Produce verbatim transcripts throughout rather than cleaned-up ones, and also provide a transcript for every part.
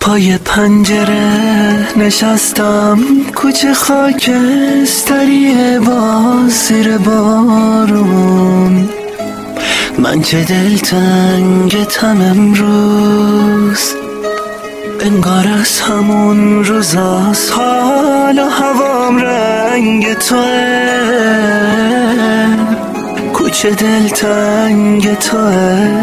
پای پنجره نشستم، کوچه خاکستریه باز زیر بارون. من چه دلتنگتم امروز، انگار از همون روزاست. حالا هوام رنگ توه، کوچه دلتنگ توه.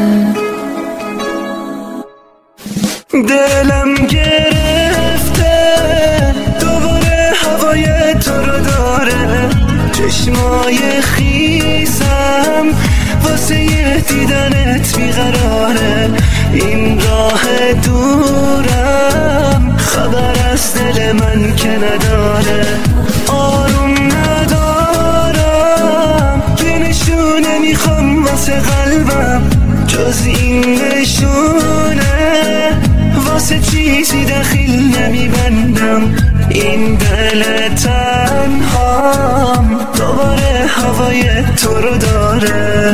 دلم گرفته دوباره هوای تو رو داره، چشمای خیسم واسه یه دیدنت بیقراره. این راه دورم خبر از دل من که نداره. آروم ندارم یه نشونه میخوام واسه قلبم، جز این نشونه واسه چیزی دخیل نمیبندم. این دل تنهام دوباره هوای تو رو داره.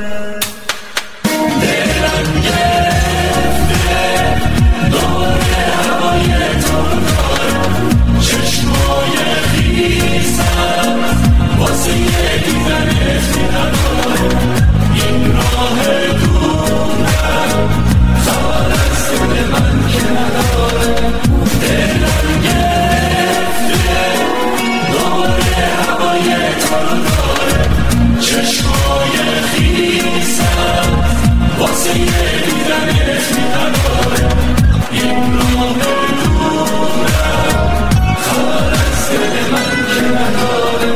دلم گرفته دوباره هوای تو رو داره، چشمای خیسم واسه یه دیدنت نداره. این راه دورم خبر از دل من که نداره. دلم گرفته دوباره هوای تو رو داره، چشمای خیسم واسه یه دیدنت نداره. این راه دورم خبر از دل من که نداره.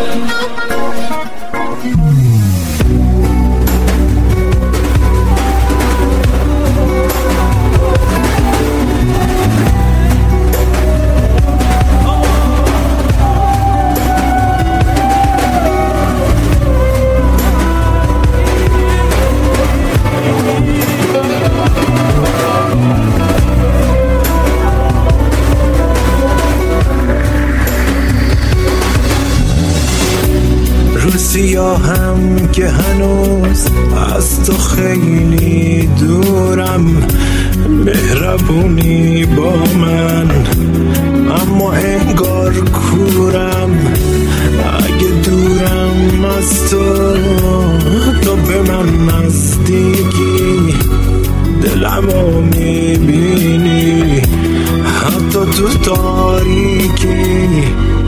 سیاهم که هنوز از تو خیلی دورم، مهربونی با من اما انگار کورم. اگه دورم از تو تو به من نزدیکی، دلمو میبینی حتی تو تاریکی.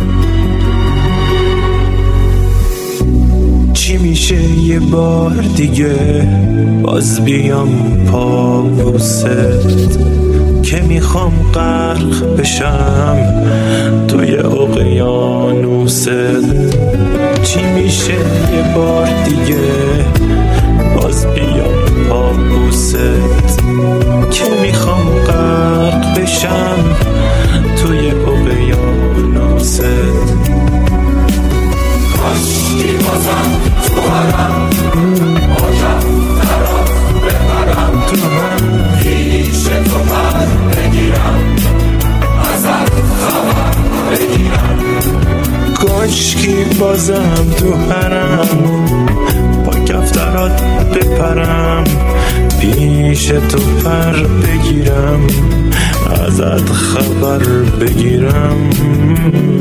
چی میشه یه بار دیگه باز بیام پابوست، که میخوام غرق بشم توی اقیانوست. چی میشه یه بار دیگه باز بیام پابوست، که میخوام غرق بشم توی اقیانوست. کاشکی بازم تو برم باشم درات ببرم، تو من پیش تو پر بگیرم، ازت خبر بگیرم. کاشکی بازم تو پرم با کفترات بپرم، پیش تو پر بگیرم، ازت خبر بگیرم.